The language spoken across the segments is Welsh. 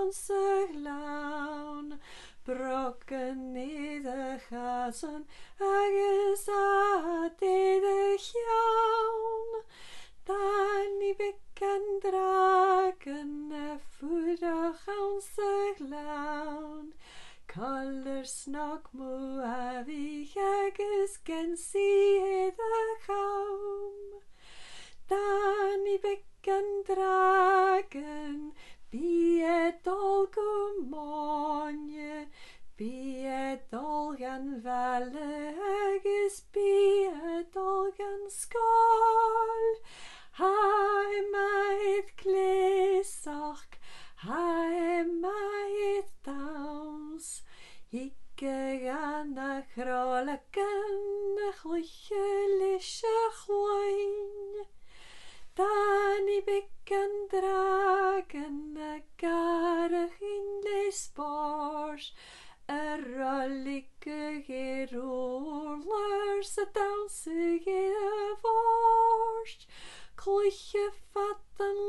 ganse lawn. Broken i de chasen agus at i de chiawn. Dan I big and draken food a ganse lawn. Color snog mu avig agus gensi I de chawn. Dan I big and draken be it all gomonje, be it all gan valle agus be it all gan skål. Hai maid gleesach, hai maid dans. Ikke gan a chrolaken a chluchelische chloin. Dan I big and draken a garach in le spars. A rollike gerolers a dansig I a vorst. Kluche fatten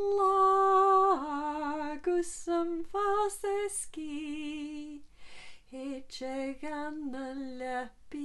lagus am fast ski. Hitche gan a lepi